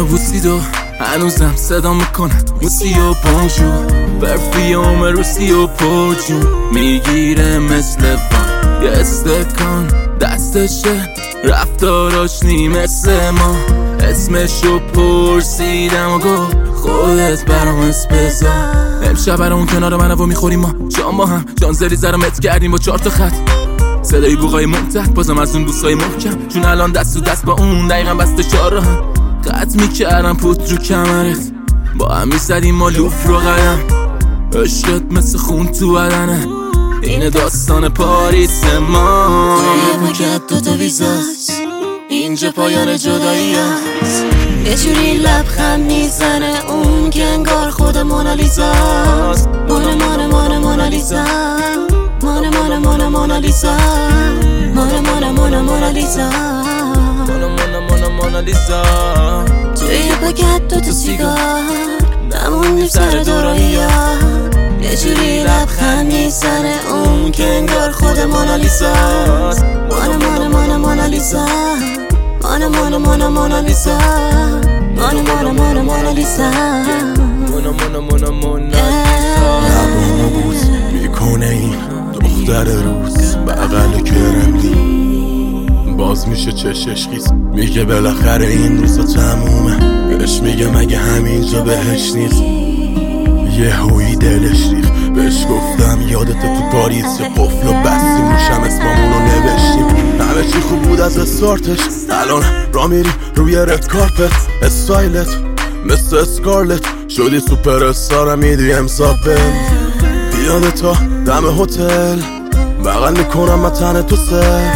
بوسیدو هنوزم صدا میکنه موسی و بانجو پرفیوم روسی و پرجون میگیره مثل بان یه استکان دستشه رفتاراش نی مثل ما اسمشو پرسیدم و گفت خودت برام اسم بذار امشب برامون کنار منو و میخوریم ما شام با هم جانزلی زرمت کردیم با 4 تا خط صدای بوغای ممتد بازم از اون بوسای محکم چون الان دست تو دست با اون دقیقا بسته 4 راه هم قط میکردم پوت رو کمرت با هم میزدیم ما لوف رو قدم عشقت مثل خون تو بدنه این داستان پاریس ما توی پاکت 2 تا ویزاست اینجا پایان جدایی هست یه جوری لبخند میزنه اون که انگار خود مونالیزاست مونه مونه مونه مونالیزا مونه مونه مونه مونالیزا مونه مونه مونه مونالیزا مونه مونه مونه مونالیزا توی پاکت 2 تا سیگار نموندیم سر دورایی ها یه جوری لبخند میزنه اون که انگار خود مونالیزاست مونه مونه مونه مونالیزا مونه مونه مونه مونالیزا مونه مونه مونه مونالیزا مونه مونه مونه مونالیزا لبامو بوس میکنه این دختر روز بغل کرملی باز میشه چشش خیس میگه بالاخره این روزا تمومه بهش میگه مگه همینجا بهش نیست یه هوی دلش ریخ بهش گفتم یادت تو پاریس یه قفل و بستیم روشم اسمامونو نوشتیم همه چی خوب بود از استارتش الان را میری روی رد کارپت استایلت مثل اسکارلت شدی سوپر استار میدی امسابه پیاده تا دم هتل بغل میکنم من تن تو سر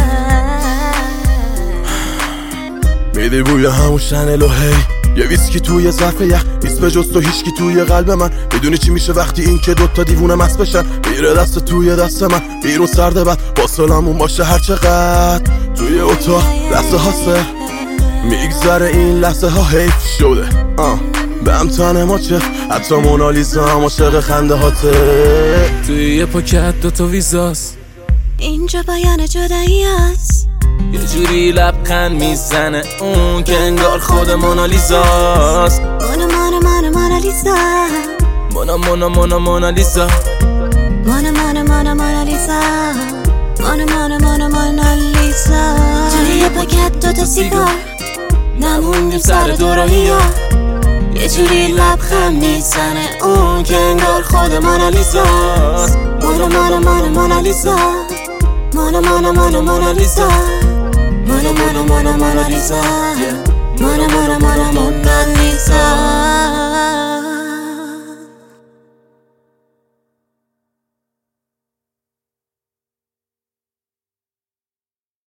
میدی بوی همون شنل و هی یه ویسکی توی ظرف یخ نیست به جز تو هیچکی توی قلب من میدونی چی میشه وقتی این که 2 تا دیوونه مست بشن میره دست توی دست من بیرون سرده بد فاصلمون باشه هر چقدر توی اتاق دست ها سر میگذره این لحظه ها حیف شده به هم تن ما چه حتی مونالیزا هم عاشق خنده هاته توی یه پاکت 2 تا ویزاست اینجا پایان جدایی هست یه جوری لبخند میزنه اون که انگار خود مونالیزاست مونه مونه مونه مونالیزا مونا مونا مونا مونالیزا مونه مونه مونه مونالیزا مونه مونه مونه مونالیزا توی یه پاکت 2 تا سیگار نموندیم سر دورایی ها یه جوری لبخند میزنه اون که انگار خود مونالیزاست مونه مونه مونه مونالیزا مونه مونه مونه مونالیزا مونه مونه مونه مونالیزا مونه مونه مونه مونالیزا